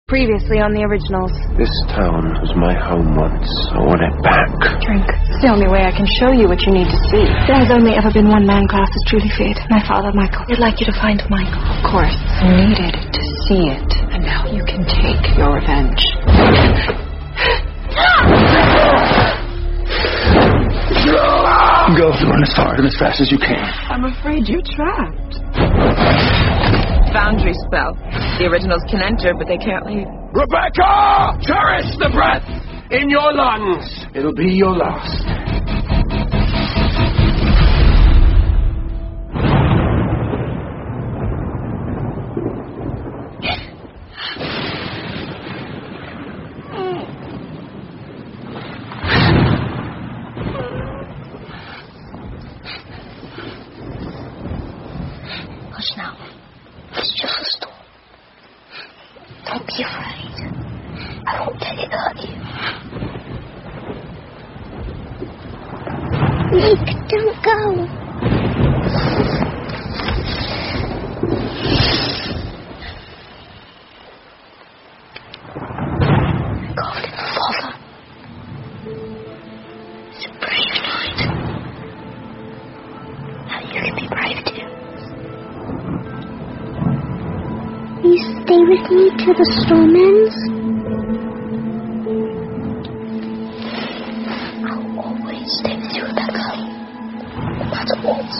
Previously on the originals. This town was my home once. I want it back. Drink. It's the only way I can show you what you need to see. There has only ever been one man class as truly feared. My father, Michael. I'd like you to find Michael. Of course. I needed to see it. And now you can take your revenge. Go. Run as hard and as fast as you can. I'm afraid you're trapped. Boundary spell. The originals can enter, but they can't leave. Rebecca! Cherish the breath in your lungs. It'll be your last. Hush now. It's just a storm. Don't be afraid. I won't let it hurt you. Nick, don't go. God, Father. It's a brave night. Now you can be brave too. Will you stay with me till the storm ends? I'll always stay with you, Rebecca. No matter what.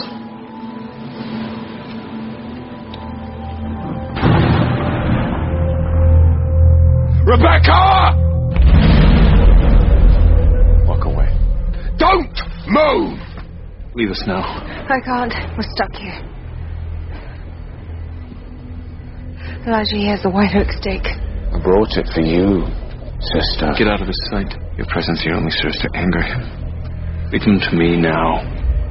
Rebecca! Walk away. Don't move! Leave us now. I can't. We're stuck here. Elijah, he has the White Oak stake. I brought it for you, sister. Get out of his sight. Your presence here only serves to anger him. Leave him to me now.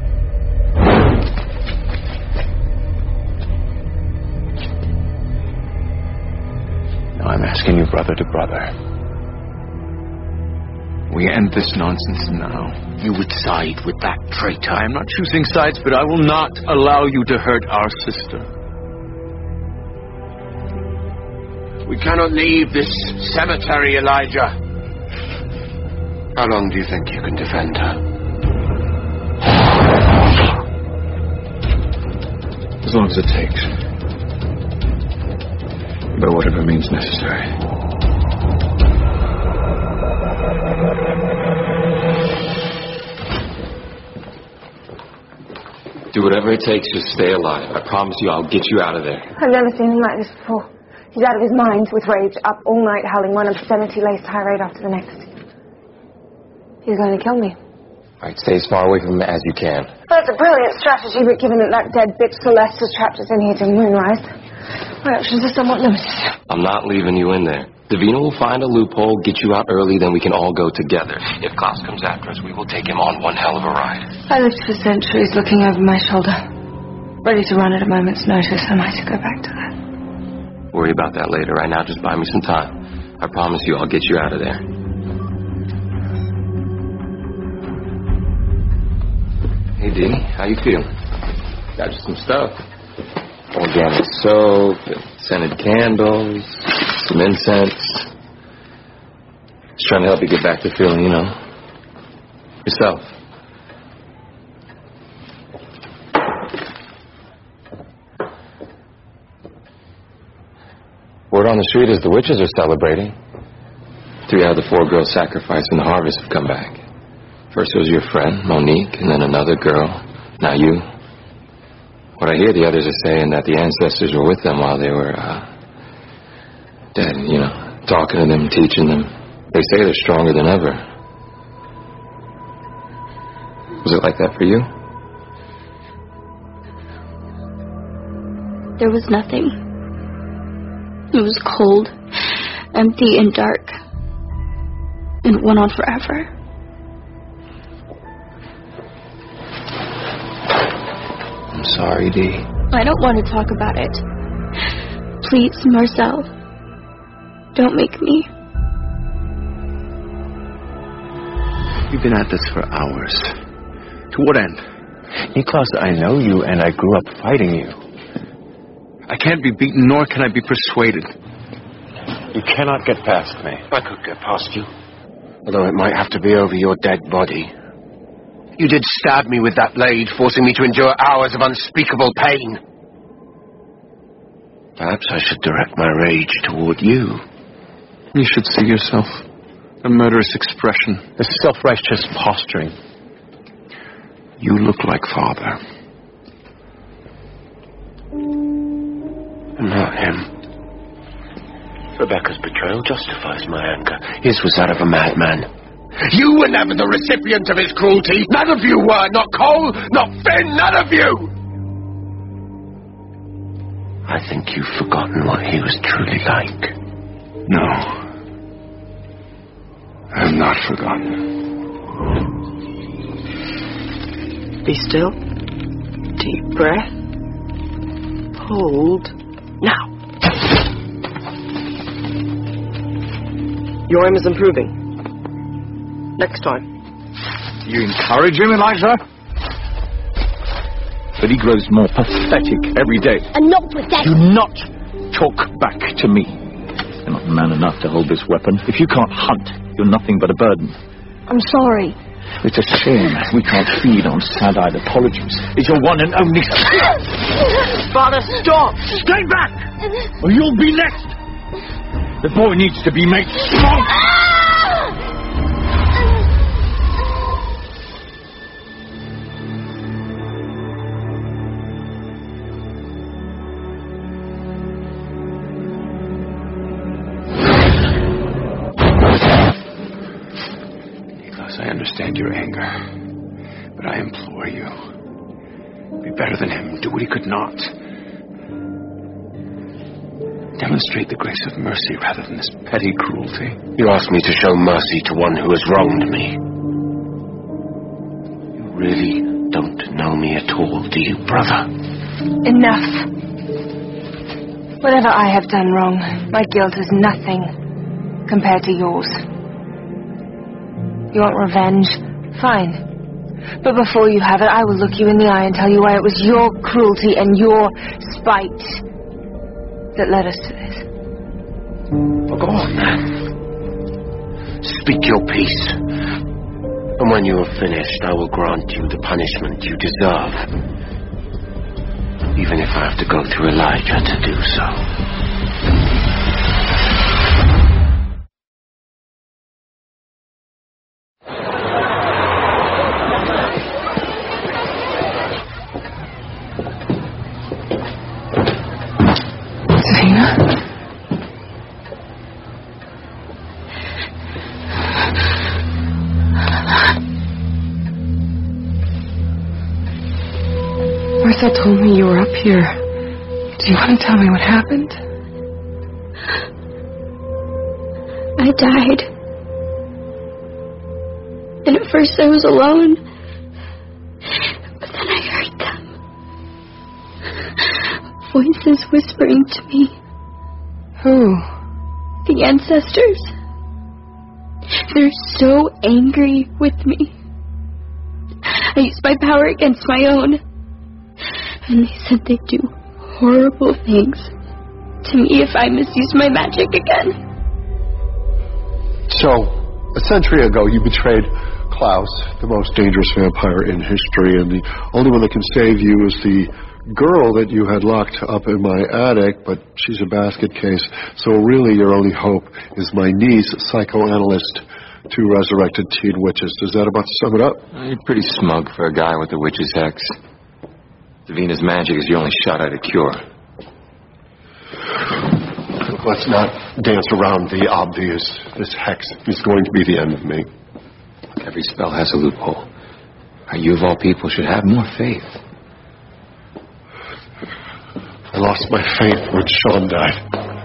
Now I'm asking you, brother to brother. We end this nonsense now. You would side with that traitor. I am not choosing sides, but I will not allow you to hurt our sister. We cannot leave this cemetery, Elijah. How long do you think you can defend her? As long as it takes. By whatever means necessary. Do whatever it takes to stay alive. I promise you I'll get you out of there. I've never seen him like this before. He's out of his mind with rage, up all night howling one obscenity laced tirade after the next. He's going to kill me. All right, stay as far away from him as you can. That's a brilliant strategy, but given that dead bitch Celeste has trapped us in here till moonrise, my options are somewhat limited. I'm not leaving you in there. Davina will find a loophole, get you out early, then we can all go together. If Klaus comes after us, we will take him on one hell of a ride. I lived for centuries looking over my shoulder, ready to run at a moment's notice. I might go back to that. Worry about that later. Right now, just buy me some time. I promise you I'll get you out of there. Hey, Dee, how you feeling? Got you some stuff. Organic soap, scented candles, some incense. Just trying to help you get back to feeling, yourself. Word on the street is the witches are celebrating. 3 out of the 4 girls sacrificed in the harvest have come back. First it was your friend, Monique, and then another girl. Now you. What I hear the others are saying that the ancestors were with them while they were, dead, talking to them, teaching them. They say they're stronger than ever. Was it like that for you? There was nothing. It was cold, empty, and dark. And it went on forever. I'm sorry, Dee. I don't want to talk about it. Please, Marcel. Don't make me. You've been at this for hours. To what end? Niklas, I know you and I grew up fighting you. I can't be beaten, nor can I be persuaded. You cannot get past me. I could get past you, although it might have to be over your dead body. You did stab me with that blade, forcing me to endure hours of unspeakable pain. Perhaps I should direct my rage toward you. You should see yourself. A murderous expression. A self-righteous posturing. You look like Father. And not him. Rebecca's betrayal justifies my anger. His was that of a madman. You were never the recipient of his cruelty. None of you were. Not Cole, not Finn, none of you. I think you've forgotten what he was truly like. No. I have not forgotten. Be still. Deep breath. Hold. Now. Your aim is improving. Next time. You encourage him, Eliza? But he grows more pathetic every day. And not pathetic. Do not talk back to me. You're not man enough to hold this weapon. If you can't hunt, you're nothing but a burden. I'm sorry. It's a shame we can't feed on sad-eyed apologies. It's your one and only... Father, stop! Stay back! Or you'll be next! The boy needs to be made strong! I understand your anger, but I implore you, be better than him. Do what he could not. Demonstrate the grace of mercy rather than this petty cruelty. You ask me to show mercy to one who has wronged me. You really don't know me at all, do you, brother? Enough. Whatever I have done wrong, my guilt is nothing compared to yours. You want revenge? Fine. But before you have it, I will look you in the eye and tell you why it was your cruelty and your spite that led us to this. Well, go on, then. Speak your piece. And when you have finished, I will grant you the punishment you deserve. Even if I have to go through Elijah to do so. Martha told me you were up here. Do you want to tell me what happened? I died. And at first I was alone. But then I heard them. Voices whispering to me. Who? The ancestors. They're so angry with me. I used my power against my own. And they said they'd do horrible things to me if I misused my magic again. So, a century ago, you betrayed Klaus, the most dangerous vampire in history, and the only one that can save you is the girl that you had locked up in my attic, but she's a basket case, so really your only hope is my niece, psychoanalyst, two resurrected teen witches. Does that about sum it up? You're pretty smug for a guy with a witch's hex. Davina's magic is your only shot at a cure. Let's not dance around the obvious. This hex is going to be the end of me. Every spell has a loophole. You of all people should have more faith. I lost my faith when Sean died.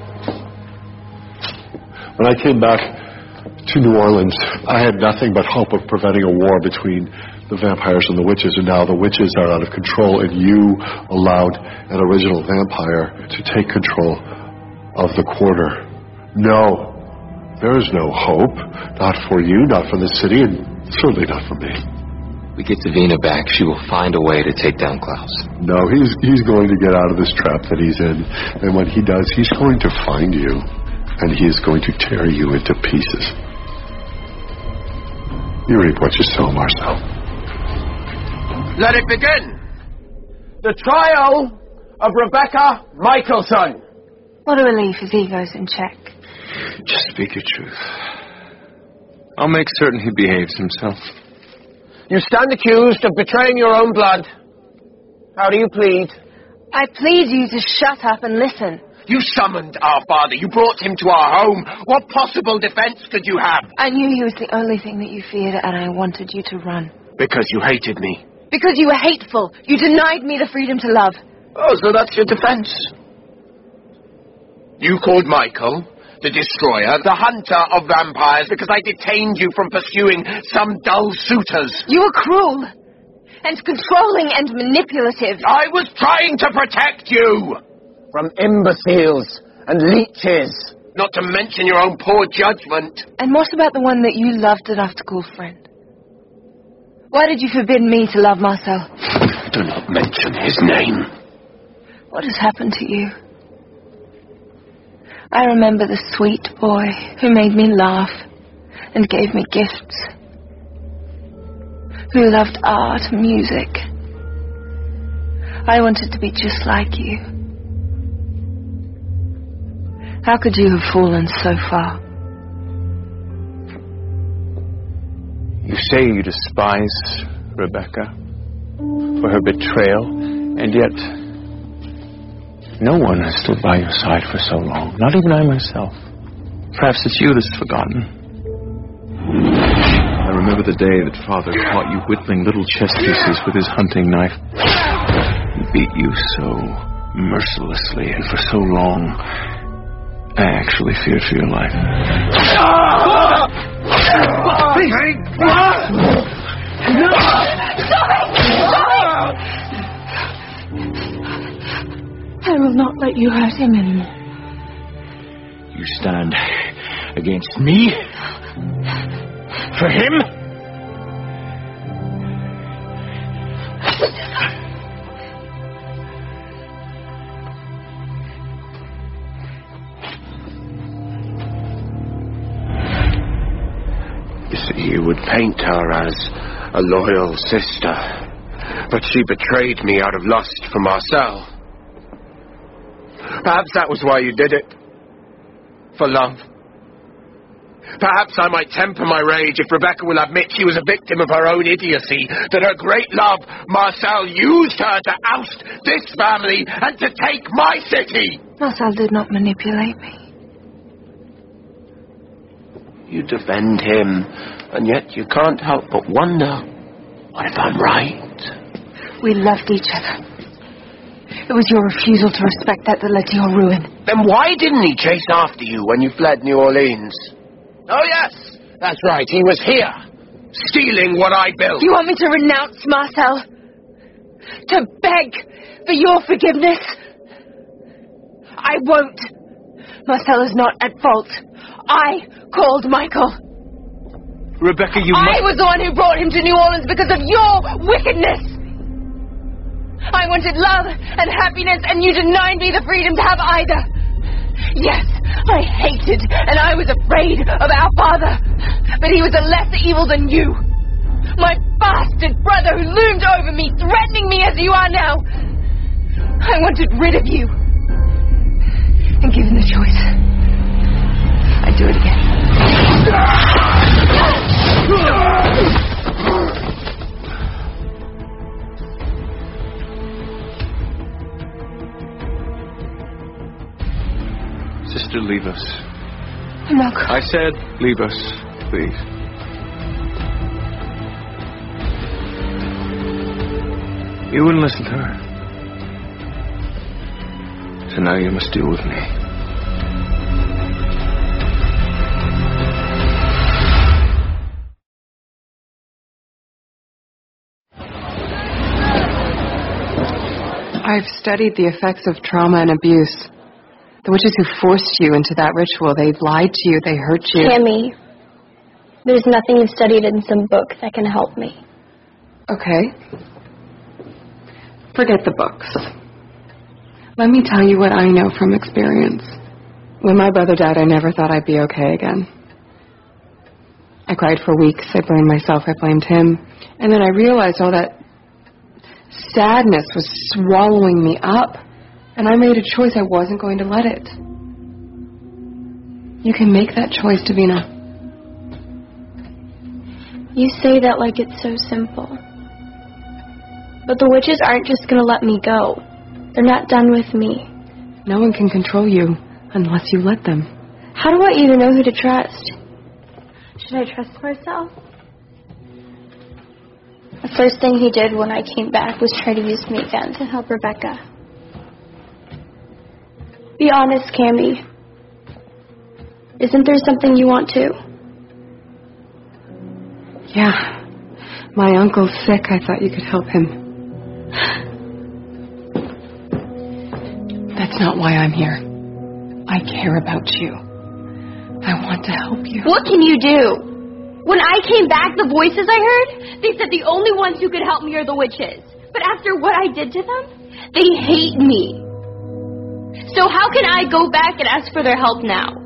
When I came back to New Orleans, I had nothing but hope of preventing a war between the vampires and the witches, and now the witches are out of control, and you allowed an original vampire to take control of the quarter. No, there is no hope. Not for you, not for the city, and certainly not for me. We get Davina back, she will find a way to take down Klaus. No, he's going to get out of this trap that he's in, and when he does, he's going to find you. and he is going to tear you into pieces. You reap what you sow, Marcel. Let it begin! The trial of Rebecca Michelson. What a relief his ego's in check. Just speak your truth. I'll make certain he behaves himself. You stand accused of betraying your own blood. How do you plead? I plead you to shut up and listen. You summoned our father. You brought him to our home. What possible defense could you have? I knew he was the only thing that you feared, and I wanted you to run. Because you hated me. Because you were hateful. You denied me the freedom to love. Oh, so that's your defense. You called Michael the destroyer, the hunter of vampires, because I detained you from pursuing some dull suitors. You were cruel and controlling and manipulative. I was trying to protect you from imbeciles and leeches, not to mention your own poor judgment. And what about the one that you loved enough to call friend? Why did you forbid me to love Marcel? Do not mention his name. What has happened to you? I remember the sweet boy who made me laugh and gave me gifts, who loved art and music. I wanted to be just like you. How could you have fallen so far? You say you despise Rebecca for her betrayal, and yet no one has stood by your side for so long, not even I myself. Perhaps it's you that's forgotten. I remember the day that Father caught you whittling little chess pieces with his hunting knife. He beat you so mercilessly and for so long, I actually feared for your life. I will not let you hurt him anymore. You stand against me? For him? You see, you would paint her as a loyal sister, but she betrayed me out of lust for Marcel. Perhaps that was why you did it. For love. Perhaps I might temper my rage if Rebecca will admit she was a victim of her own idiocy, that her great love, Marcel, used her to oust this family and to take my city. Marcel did not manipulate me. You defend him, and yet you can't help but wonder, what if I'm right? We loved each other. It was your refusal to respect that led to your ruin. Then why didn't he chase after you when you fled New Orleans? Oh, yes, that's right, he was here, stealing what I built. You want me to renounce Marcel? To beg for your forgiveness? I won't. Marcel is not at fault. I called Michael. Rebecca, I was the one who brought him to New Orleans because of your wickedness. I wanted love and happiness, and you denied me the freedom to have either. Yes, I hated and I was afraid of our father, but he was a lesser evil than you. My bastard brother who loomed over me, threatening me as you are now. I wanted rid of you. And given the choice, I'd do it again. Sister, leave us. I'm not I said, leave us, please. You wouldn't listen to her. So now you must deal with me. I've studied the effects of trauma and abuse. The witches who forced you into that ritual, they lied to you, they hurt you. Tammy, there's nothing you've studied in some book that can help me. Okay. Forget the books. Let me tell you what I know from experience. When my brother died, I never thought I'd be okay again. I cried for weeks. I blamed myself. I blamed him. And then I realized all that sadness was swallowing me up. And I made a choice. I wasn't going to let it. You can make that choice, Davina. You say that like it's so simple. But the witches aren't just going to let me go. They're not done with me. No one can control you unless you let them. How do I even know who to trust? Should I trust myself? The first thing he did when I came back was try to use me again to help Rebecca. Be honest, Cammy. Isn't there something you want too? Yeah. My uncle's sick. I thought you could help him. That's not why I'm here. I care about you. I want to help you. What can you do? When I came back, the voices I heard, they said the only ones who could help me are the witches. But after what I did to them, they hate me. So how can I go back and ask for their help now?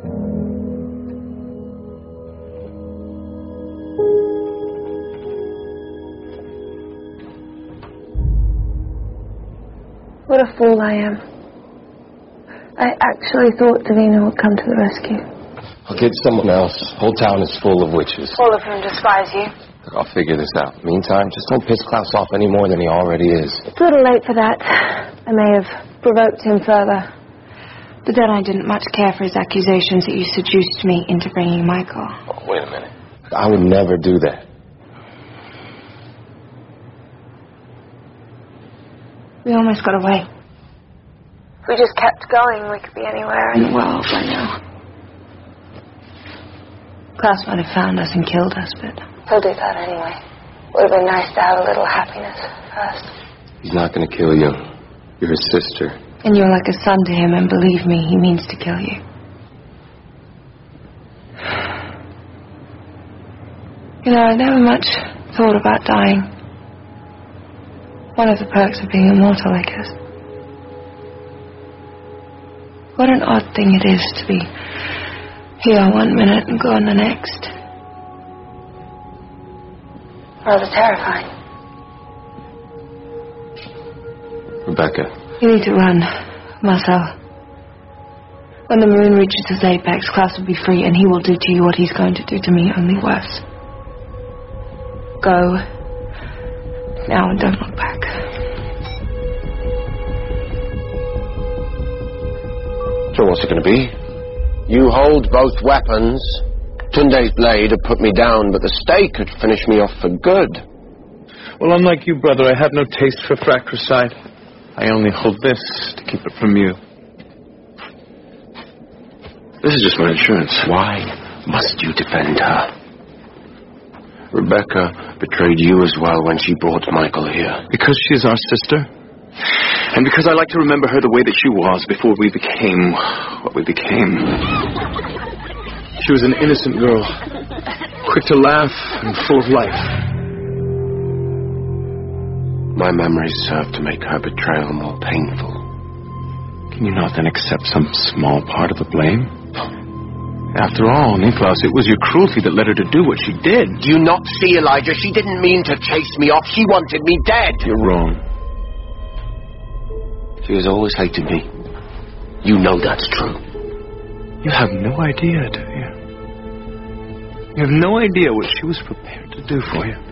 What a fool I am. I actually thought Davina would come to the rescue. I'll get someone else. Whole town is full of witches. All of whom despise you. I'll figure this out. Meantime, just don't piss Klaus off any more than he already is. It's a little late for that. I may have provoked him further. But then I didn't much care for his accusations that you seduced me into bringing Michael. Oh, wait a minute. I would never do that. We almost got away. If we just kept going, we could be anywhere in the world by now. Klaus might have found us and killed us, but he'll do that anyway. Would have been nice to have a little happiness first. He's not going to kill you. You're his sister. And you're like a son to him, and believe me, he means to kill you. You know, I never much thought about dying. One of the perks of being immortal, I guess. What an odd thing it is to be here one minute and gone the next. Rather terrifying. Rebecca. You need to run, Marcel. When the moon reaches its apex, Klaus will be free, and he will do to you what he's going to do to me, only worse. Go. Now and don't look back. So what's it going to be? You hold both weapons. Tunde's blade had put me down, but the stake had finished me off for good. Well, unlike you, brother, I have no taste for fratricide. I only hold this to keep it from you. This is just my insurance. Why must you defend her? Rebecca betrayed you as well when she brought Michael here. Because she is our sister. And because I like to remember her the way that she was before we became what we became. She was an innocent girl, quick to laugh and full of life. My memories serve to make her betrayal more painful. Can you not then accept some small part of the blame? After all, Niklaus, it was your cruelty that led her to do what she did. Do you not see, Elijah? She didn't mean to chase me off. She wanted me dead. You're wrong. She has always hated me. You know that's true. You have no idea, do you? You have no idea what she was prepared to do for you.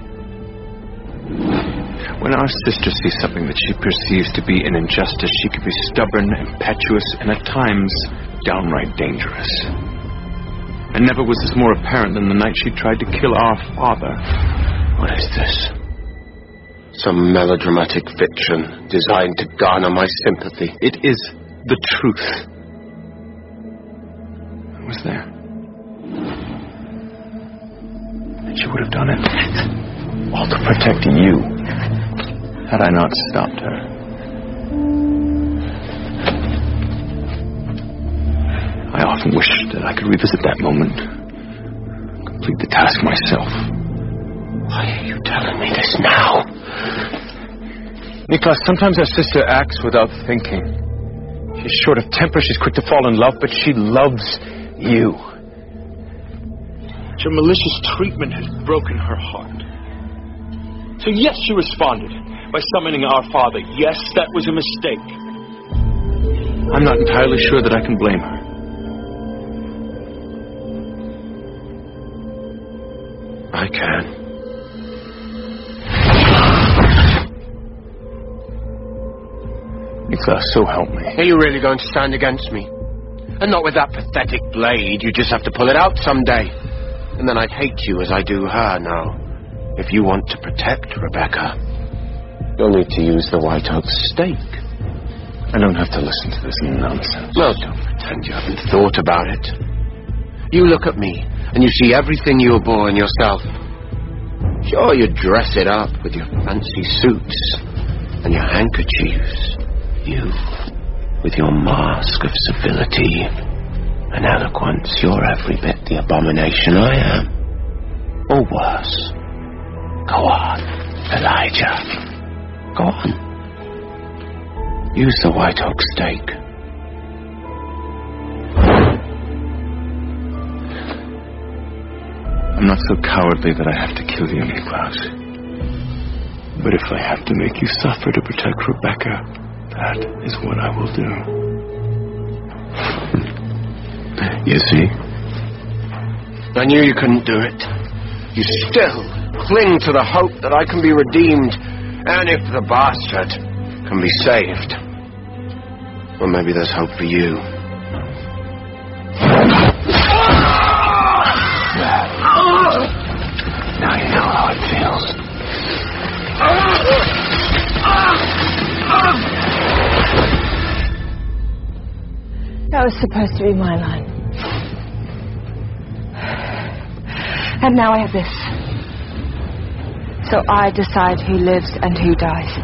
When our sister sees something that she perceives to be an injustice, she can be stubborn, impetuous, and at times downright dangerous. And never was this more apparent than the night she tried to kill our father. What is this? Some melodramatic fiction designed to garner my sympathy. It is the truth. I was there. And she would have done it. All to protect you. Had I not stopped her. I often wish that I could revisit that moment. Complete the task myself. Why are you telling me this now? Niklaus, sometimes our sister acts without thinking. She's short of temper, she's quick to fall in love, but she loves you. Your malicious treatment has broken her heart. So yes, she responded by summoning our father. Yes, that was a mistake. I'm not entirely sure that I can blame her. I can. Niklas, so help me. Are you really going to stand against me? And not with that pathetic blade. You just have to pull it out someday. And then I'd hate you as I do her now. If you want to protect Rebecca, you'll need to use the White Oak stake. I don't have to listen to this nonsense. Well, don't pretend you haven't thought about it. You look at me, and you see everything you abhor in yourself. Sure, you dress it up with your fancy suits and your handkerchiefs. You, with your mask of civility and eloquence, you're every bit the abomination I am. Or worse. Go on, Elijah. Go on. Use the White Oak stake. I'm not so cowardly that I have to kill you, Niklas. But if I have to make you suffer to protect Rebecca, that is what I will do. You see? I knew you couldn't do it. You still cling to the hope that I can be redeemed, and if the bastard can be saved, well, maybe there's hope for you. Now you know how it feels. That was supposed to be my line. And now I have this. So I decide who lives and who dies.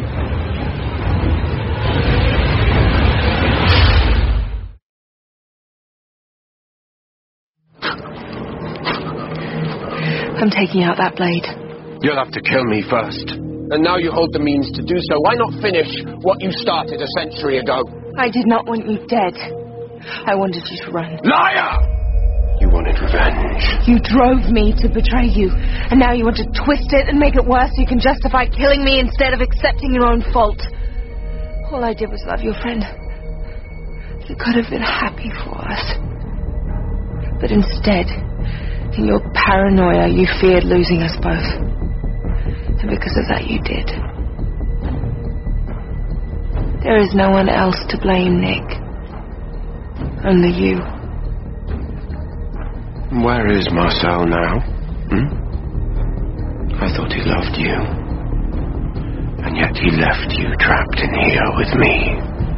I'm taking out that blade. You'll have to kill me first. And now you hold the means to do so. Why not finish what you started a century ago? I did not want you dead. I wanted you to run. Liar! You wanted revenge. You drove me to betray you. And now you want to twist it and make it worse so you can justify killing me instead of accepting your own fault. All I did was love your friend. You could have been happy for us. But instead, in your paranoia, you feared losing us both. And because of that, you did. There is no one else to blame, Nick. Only you. Where is Marcel now? I thought he loved you. And yet he left you trapped in here with me.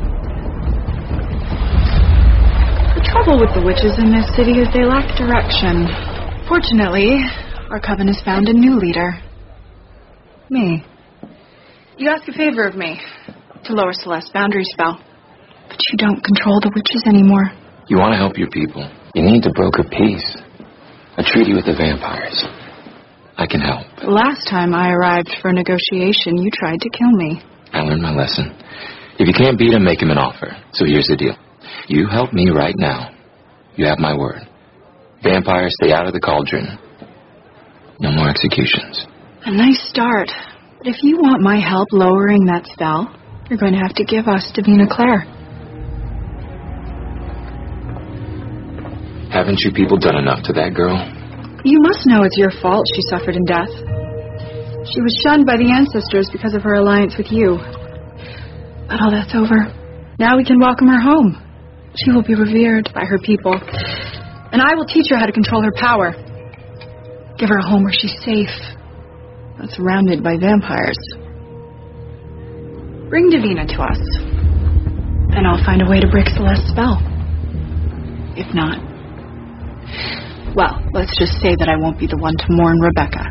The trouble with the witches in this city is they lack direction. Fortunately, our coven has found a new leader. Me. You ask a favor of me, to lower Celeste's boundary spell. But you don't control the witches anymore. You want to help your people. You need to broker peace. A treaty with the vampires. I can help. The last time I arrived for a negotiation, you tried to kill me. I learned my lesson. If you can't beat him, make him an offer. So here's the deal. You help me right now. You have my word. Vampires, stay out of the cauldron. No more executions. A nice start. But if you want my help lowering that spell, you're going to have to give us Davina Clare. Haven't you people done enough to that girl? You must know it's your fault she suffered in death. She was shunned by the ancestors because of her alliance with you. But all that's over. Now we can welcome her home. She will be revered by her people. And I will teach her how to control her power. Give her a home where she's safe, not surrounded by vampires. Bring Davina to us, and I'll find a way to break Celeste's spell. If not, well, let's just say that I won't be the one to mourn Rebecca.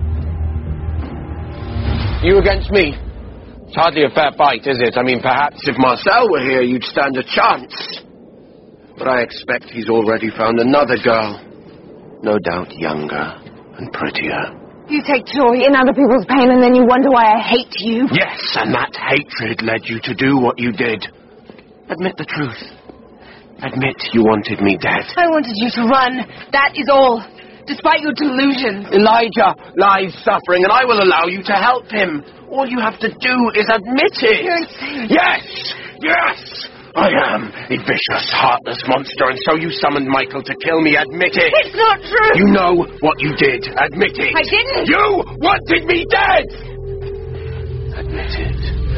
You against me? It's hardly a fair fight, is it? I mean, perhaps if Marcel were here, you'd stand a chance. But I expect he's already found another girl. No doubt younger and prettier. You take joy in other people's pain and then you wonder why I hate you. Yes, and that hatred led you to do what you did. Admit the truth. Admit you wanted me dead. I wanted you to run. That is all. Despite your delusions. Elijah lies suffering, and I will allow you to help him. All you have to do is admit it. You're insane. Yes! Yes! I am a vicious, heartless monster, and so you summoned Michael to kill me. Admit it. It's not true. You know what you did. Admit it. I didn't. You wanted me dead! Admit it.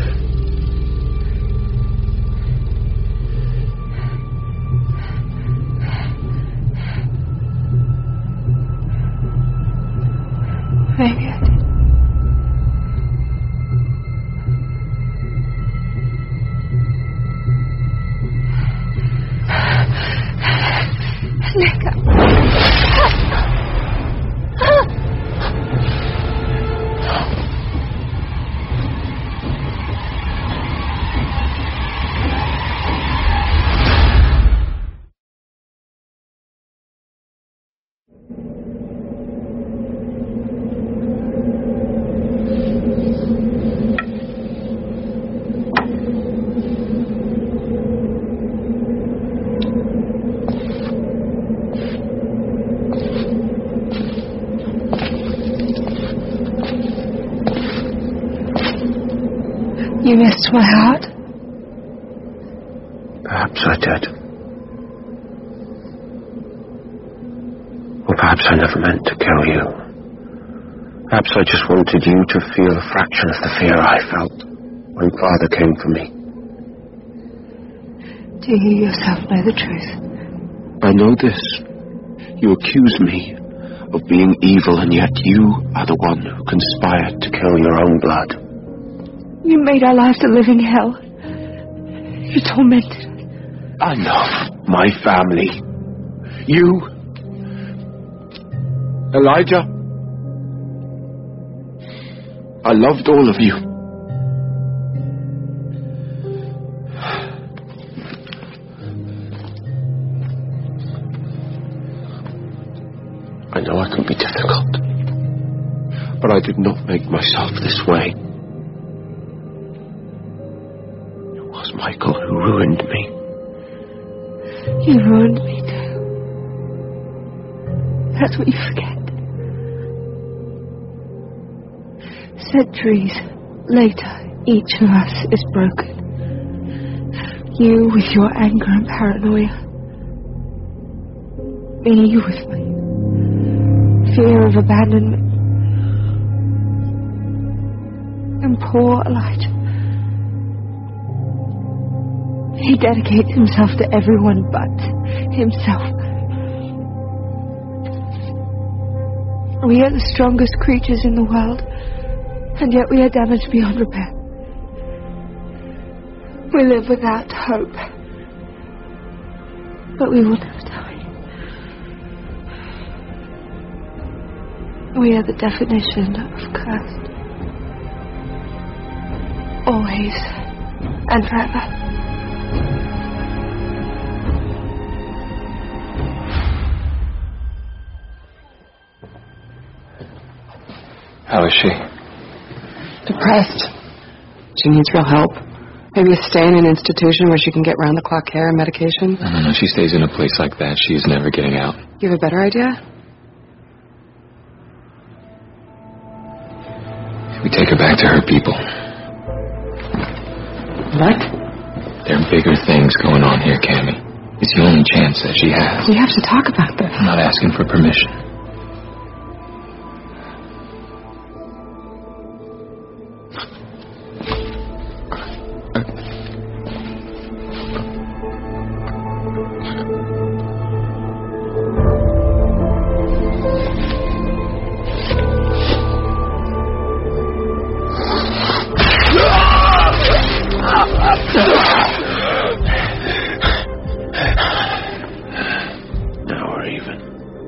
Maybe I did. You missed my heart? Perhaps I did. Or perhaps I never meant to kill you. Perhaps I just wanted you to feel a fraction of the fear I felt when Father came for me. Do you yourself know the truth? I know this. You accuse me of being evil, and yet you are the one who conspired to kill your own blood. You made our lives a living hell. You tormented us. I love my family. You, Elijah. I loved all of you. I know I can be difficult, but I did not make myself this way. Michael, who ruined me. You ruined me too. That's what you forget. Centuries later, each of us is broken. You with your anger and paranoia. Me with my fear of abandonment. And poor Elijah. He dedicates himself to everyone but himself. We are the strongest creatures in the world, and yet we are damaged beyond repair. We live without hope, but we will never die. We are the definition of cursed. Always and forever. How is she? Depressed. She needs real help. Maybe stay in an institution where she can get round-the-clock care and medication. No. She stays in a place like that. She's never getting out. You have a better idea? We take her back to her people. What? There are bigger things going on here, Cammy. It's the only chance that she has. We have to talk about this. I'm not asking for permission. Now we're even.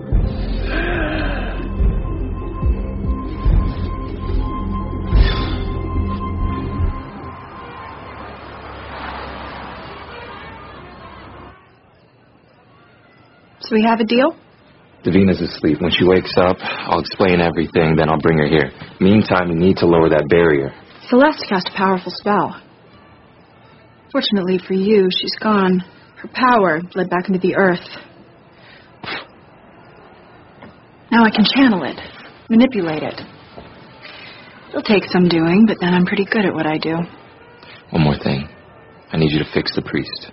So we have a deal? Davina's asleep. When she wakes up, I'll explain everything, then I'll bring her here. Meantime, you need to lower that barrier. Celeste cast a powerful spell. Fortunately for you, she's gone. Her power bled back into the earth. Now I can channel it, manipulate it. It'll take some doing, but then I'm pretty good at what I do. One more thing. I need you to fix the priest.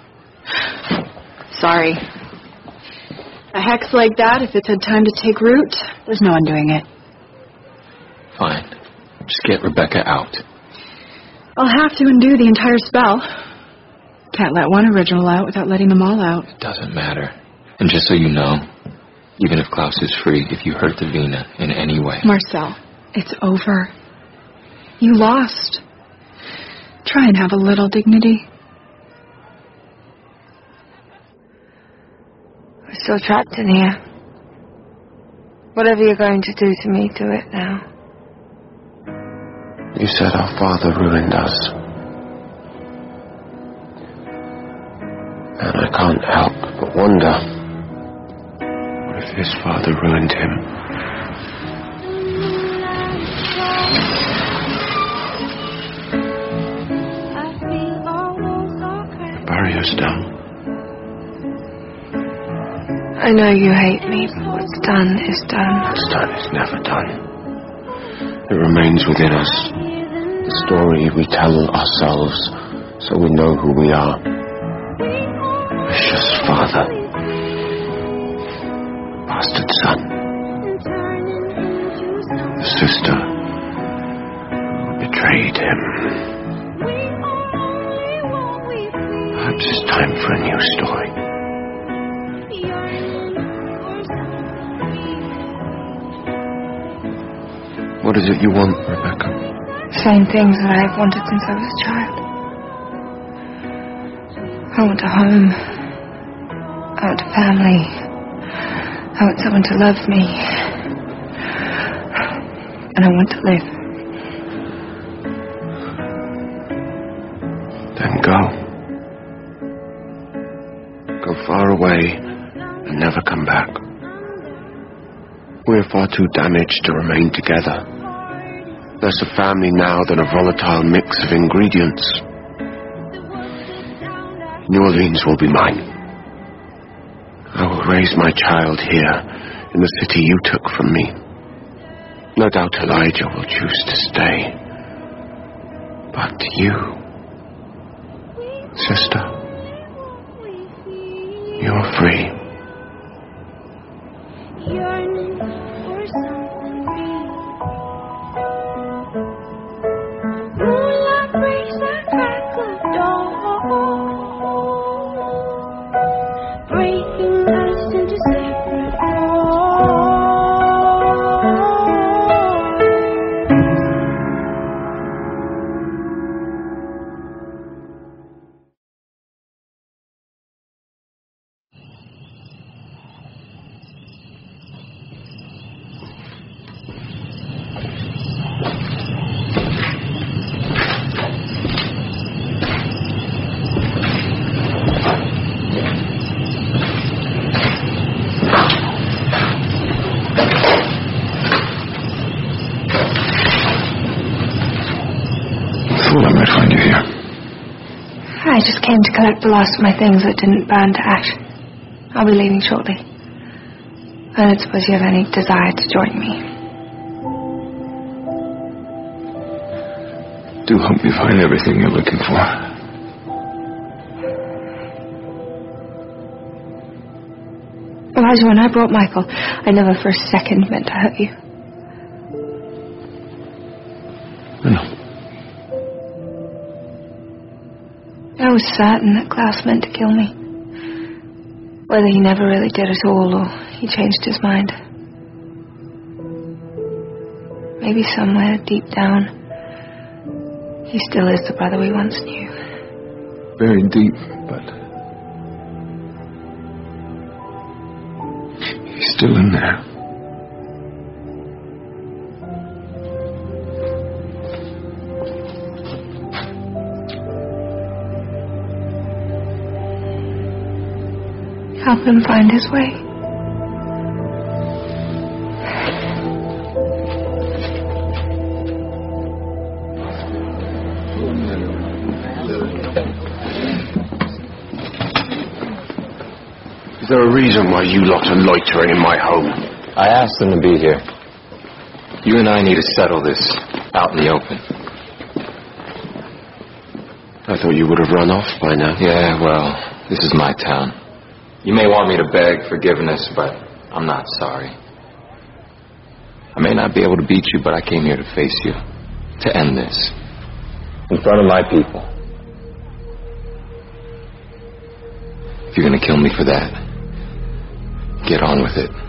Sorry. A hex like that, if it's had time to take root, there's no undoing it. Fine. Just get Rebecca out. I'll have to undo the entire spell. Can't let one original out without letting them all out. It doesn't matter. And just so you know, even if Klaus is free, if you hurt Davina in any way... Marcel, it's over. You lost. Try and have a little dignity. We're still trapped in here. Whatever you're going to do to me, do it now. You said our father ruined us. And I can't help but wonder, what if his father ruined him? The barrier's down. I know you hate me, but what's done is done. What's done is never done. It remains within us. The story we tell ourselves, so we know who we are. Vicious father. Bastard son. The sister who betrayed him. Perhaps it's time for a new story. What is it you want, Rebecca? Same things that I've wanted since I was a child. I want a home. I want a family. I want someone to love me. And I want to live. Then go. Go far away and never come back. We're far too damaged to remain together. Less a family now than a volatile mix of ingredients. New Orleans will be mine. I will raise my child here, in the city you took from me. No doubt Elijah will choose to stay. But you, sister, you are free. I just came to collect the last of my things that didn't burn to ash. I'll be leaving shortly. I don't suppose you have any desire to join me. Do hope you find everything you're looking for. Elijah, when I brought Michael, I never for a second meant to hurt you. No. I was certain that Klaus meant to kill me. Whether he never really did at all, or he changed his mind. Maybe somewhere deep down, he still is the brother we once knew. Very deep, but he's still in there. Help him find his way. reason why you lot are loitering in my home? I asked them to be here. You and I need to settle this out in the open. I thought you would have run off by now. Yeah, well, this is my town. You may want me to beg forgiveness, but I'm not sorry. I may not be able to beat you, but I came here to face you. To end this. In front of my people. If you're gonna kill me for that, get on with it.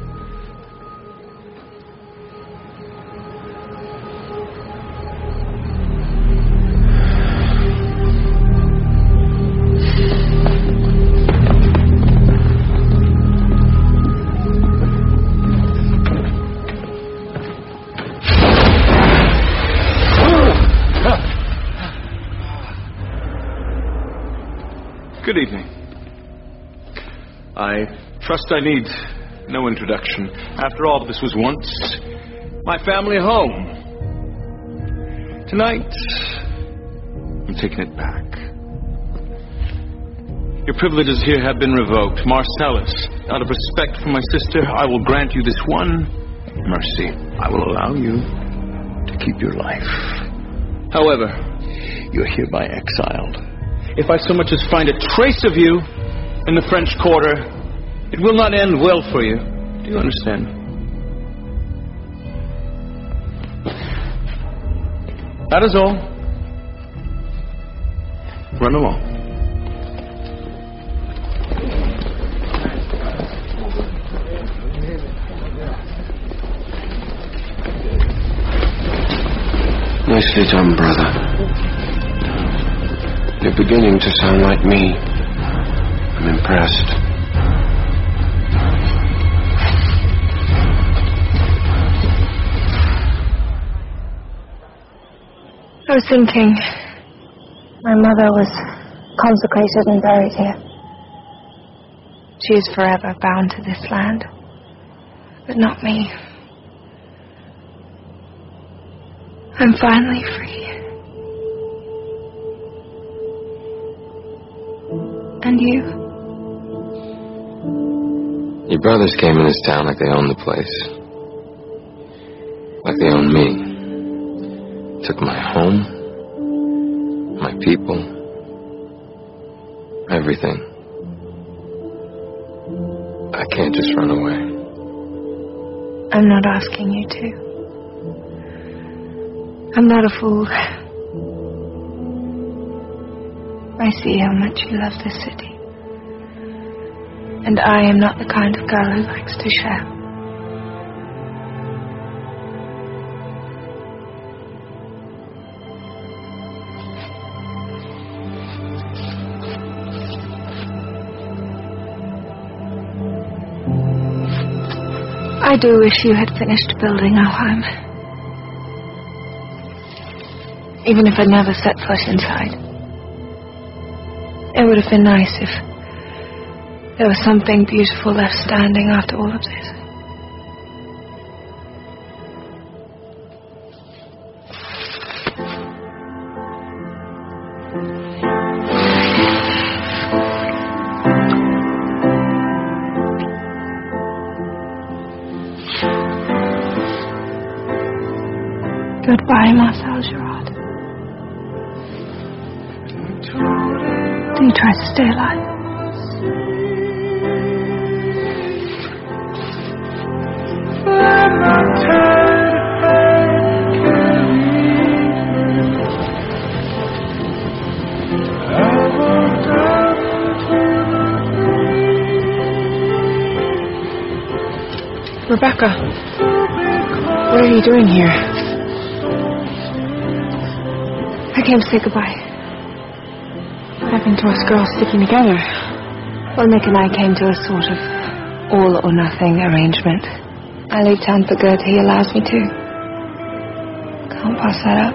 Good evening. I trust I need no introduction. After all, this was once my family home. Tonight, I'm taking it back. Your privileges here have been revoked. Marcellus, out of respect for my sister, I will grant you this one mercy. I will allow you to keep your life. However, you're hereby exiled. If I so much as find a trace of you in the French Quarter, it will not end well for you. Do you understand? That is all. Run along. Nicely done, brother. You're beginning to sound like me. I'm impressed. I was thinking, my mother was consecrated and buried here. She is forever bound to this land, but not me. I'm finally free. And you? Your brothers came in this town like they owned the place. Like they owned me. Took my home, my people, everything. I can't just run away. I'm not asking you to. I'm not a fool. I see how much you love this city. And I am not the kind of girl who likes to share. I do wish you had finished building our home. Even if I'd never set foot inside. It would have been nice if there was something beautiful left standing after all of this. Goodbye, Marcel Gerard. Do you try to stay alive? Rebecca, what are you doing here? I came to say goodbye. What happened to us girls sticking together? Well, Nick and I came to a sort of all-or-nothing arrangement. I leave town for good. He allows me to. Can't pass that up.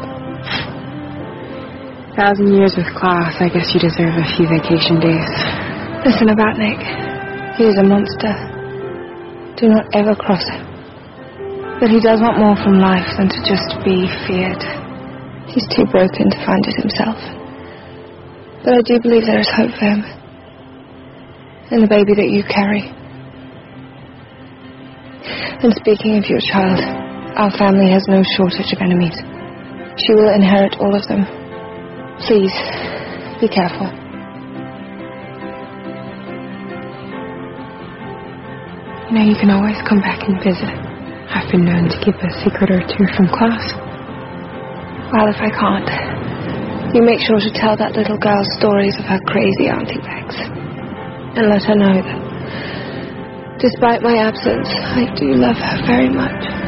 1,000 years with class. I guess you deserve a few vacation days. Listen about Nick. He is a monster. Do not ever cross him. But he does want more from life than to just be feared. He's too broken to find it himself. But I do believe there is hope for him. and the baby that you carry. And speaking of your child, our family has no shortage of enemies. She will inherit all of them. Please, be careful. You know, you can always come back and visit. I've been known to keep a secret or two from class. Well, if I can't, you make sure to tell that little girl stories of her crazy Auntie Bex. And let her know that, despite my absence, I do love her very much.